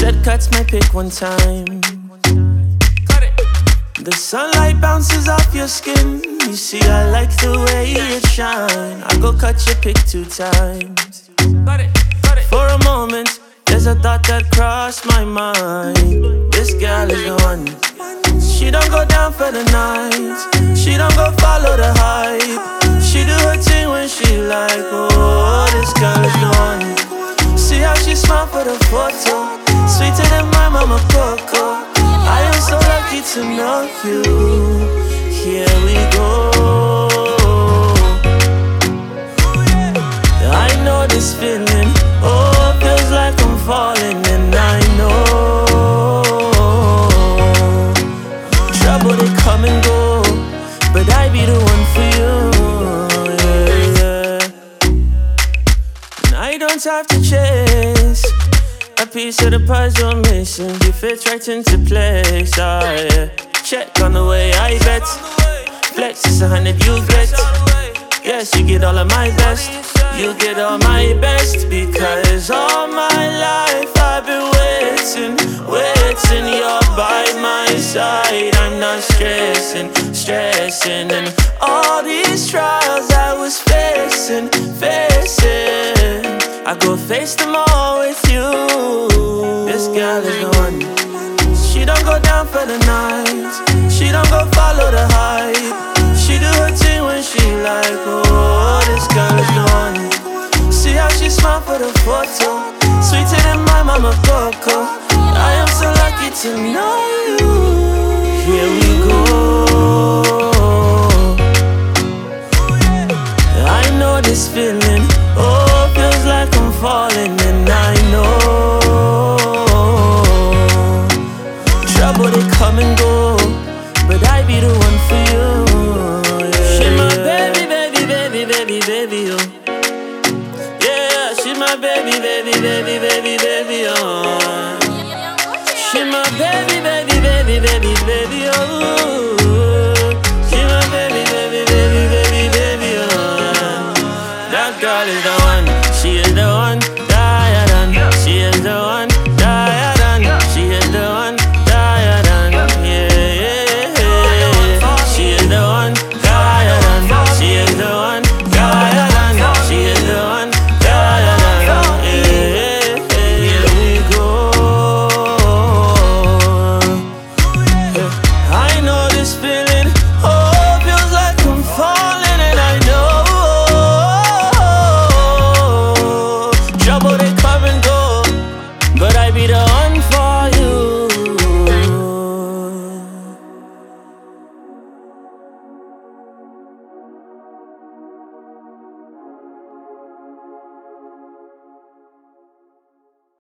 said catch my pick one time. The sunlight bounces off your skin. You see, I like the way it shine. I go cut your pick 2 times. For a moment, there's a thought that crossed my mind. This girl is the one. She don't go down for the night. She don't go follow the hype. She do her thing when she like, oh, this girl is the one. See how she smile for the photo. Sweeter than my mama Coco. I am so lucky to know you. Here we go. I know this feeling. Oh, feels like I'm falling, and I know trouble they come and go, but I be the one for you. Yeah, yeah. And I don't have to chase a piece of the puzzle missing. You fit right into place. Oh, yeah. Check on the way I bet. Flex is 100 you get. Yes, you get all of my best. You get all my best. Because all my life I've been waiting. You're by my side. I'm not stressing. And all these trials I was facing. I go face them all with you. This girl is the one. She don't go down for the night. She don't go follow the hype. She do her thing when she like, oh, this girl is the one. See how she smile for the photo. Sweeter than my mama Coco. I am so lucky to know you. Here we go. I know this feeling. Oh, feels like I'm falling, and I know trouble they come and go, but I be the one for you. Yeah, she my baby, oh. Yeah, she my baby, oh. She my baby, oh. She my baby, oh. That girl is the one. She is the one. Diane. She is the one. Diane. She is the one. Diane. Yeah. She is the one. Diane. She is the one. Diane. She is the one. Diane. Yeah. Here we go. I know this feeling. Oh,